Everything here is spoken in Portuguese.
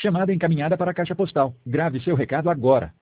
Chamada encaminhada para a caixa postal. Grave seu recado agora.